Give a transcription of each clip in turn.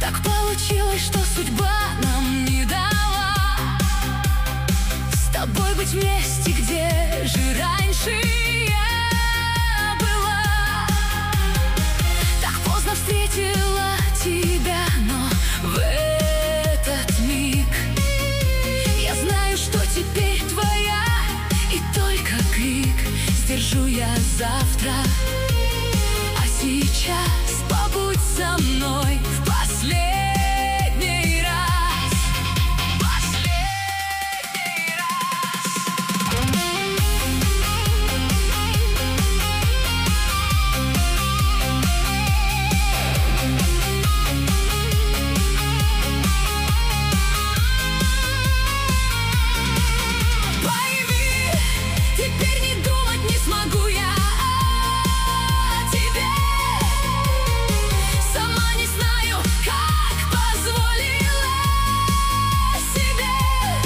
Так получилось, что судьба нам не дала с тобой быть вместе, где же раньше я была. Так поздно встретила тебя, но в этот миг я знаю, что теперь твоя, и только крик сдержу я завтра. А сейчас побудь со мной в последний раз. Последний раз. Пойми, теперь не думать не смогу я о тебе. Сама не знаю, как позволила себе,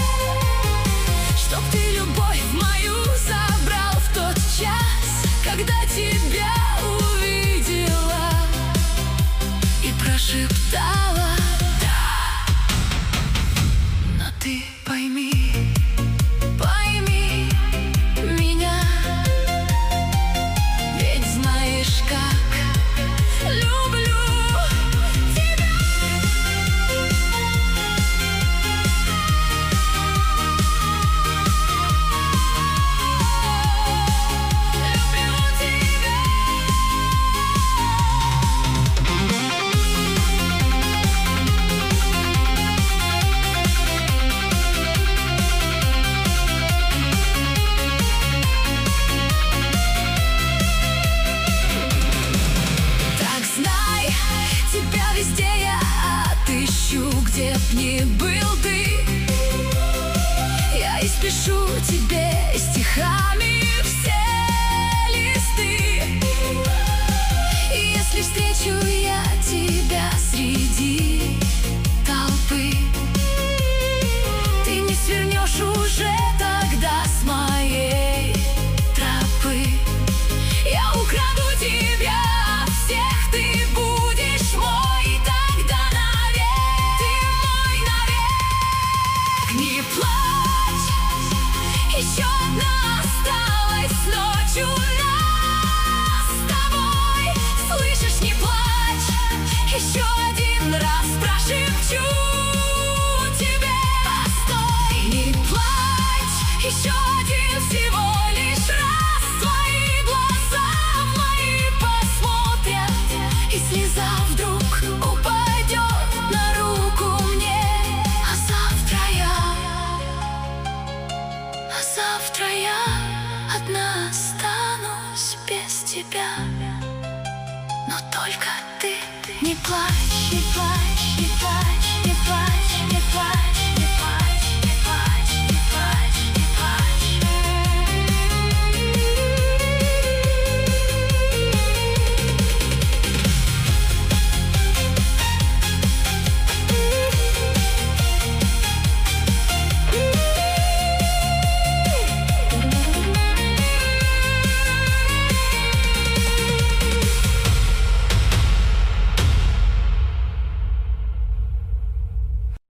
чтоб ты любовь мою забрал в тот час, когда тебя увидела и прошептала «да». Но ты пойми, пойми меня, ведь знаешь, как люблю тебя. Люблю тебя. Так знай, тебя везде я отыщу, где б ни был ты. Я испишу тебе стихами все листы. И если встречу я тебя среди толпы, ты не свернешь уже тогда с моей тропы. Я украду тебя от всех, ты будешь мой тогда навек. Ты мой навек. Не плачь, еще одна осталась ночь у нас с тобой. Слышишь, не плачь, еще один раз прошепчу тебе. Постой, не плачь, еще один всего лишь раз. Твои глаза в мои посмотрят, и слеза вдруг упадет на руку мне. А завтра я одна останусь без тебя. Но только ты не плачь, не плачь, не плачь.